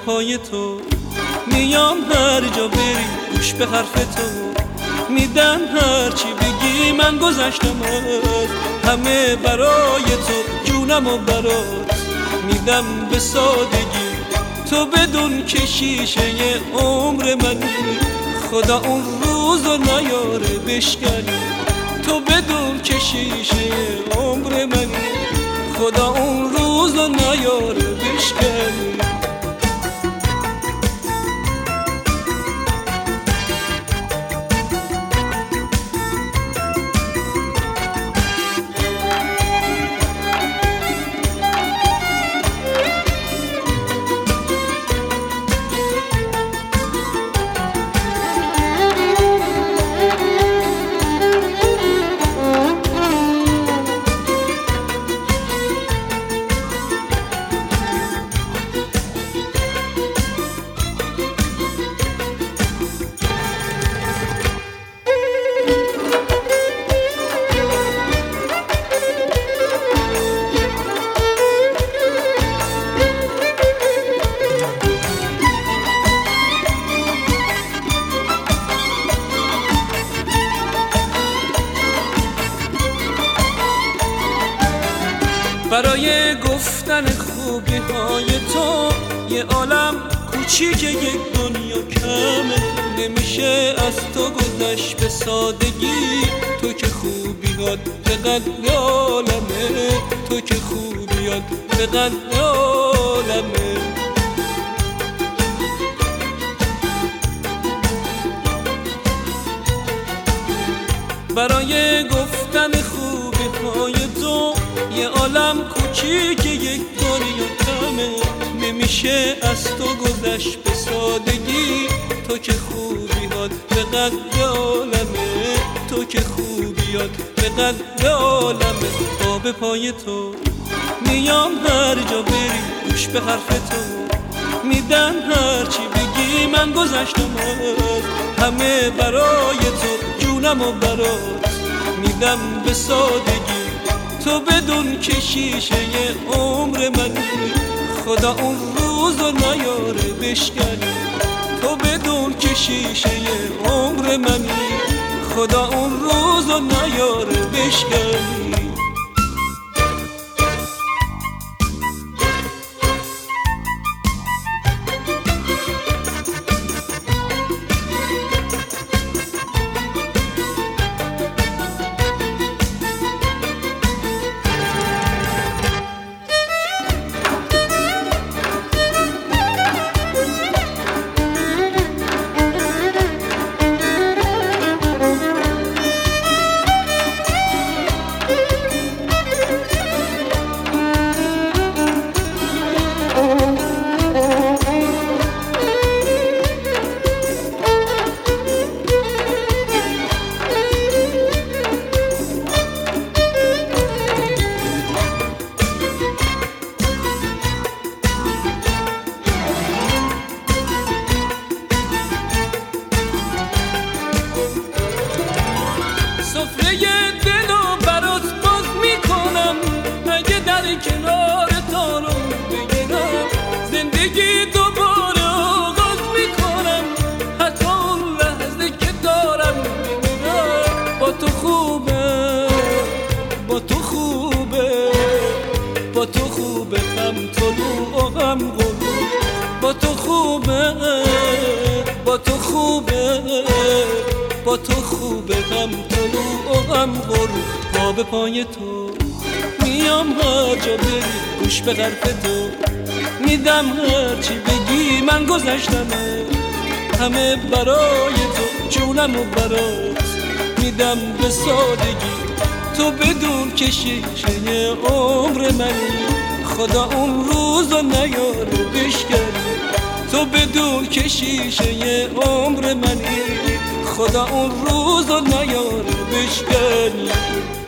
پای تو میام، هر جا بری گوش به حرف تو میدم، هر چی بگی من گذشتم از همه برای تو، جونم و برات میدم به سادگی. تو بدون که شیشه عمر منی، خدا اون روزو نیاره بشکنی. تو بدون که شیشه عمر منی، خدا اون روزو نیاره بشکنی. برای گفتن خوبی های تو یه عالم کوچیک، یک دنیا کمه. نمیشه از تو گذشت به سادگی، تو که خوبیات به قد عالمه، تو که خوبیات به قد عالمه. برای گفتن خوبی های تو یه عالم کوچیک، یک دنیا کمه. نمیشه از تو گذشت به سادگی، تو که خوبیات به قد عالمه، تو که خوبیات به قد عالمه. آب پای تو میام، هر جا بری گوش به حرف تو میدم، هر چی بگی من گذشتم از همه برای تو، جونم و برات میدم به سادگی. تو بدون که شیشه عمر منی، خدا اون روزو نیاره بشکنی. تو بدون که شیشه عمر منی، خدا اون روزو نیاره بشکنی. سفره دلو برات باز میکنم، اگه در کنار تو رو بگیرم، زندگی دوباره آغاز میکنم. حتی اون لحظه که دارم میمیرم، با تو خوبه، با تو خوبه، با تو خوبه، هم طلوع و هم غروب. با تو خوبه، با تو خوبه، با تو خوبه، هم طلوع و هم غروب. پا به پای تو میام، هر جا بری گوش به حرف تو میدم، هر چی بگی من گذشتم همه برای تو، جونم و برات میدم به سادگی. تو بدون که شیشه عمر منی، خدا اون روزو نیاره بشکنی. تو بدون که شیشه عمر منی، خدا اون روزو نیاره بشکنی.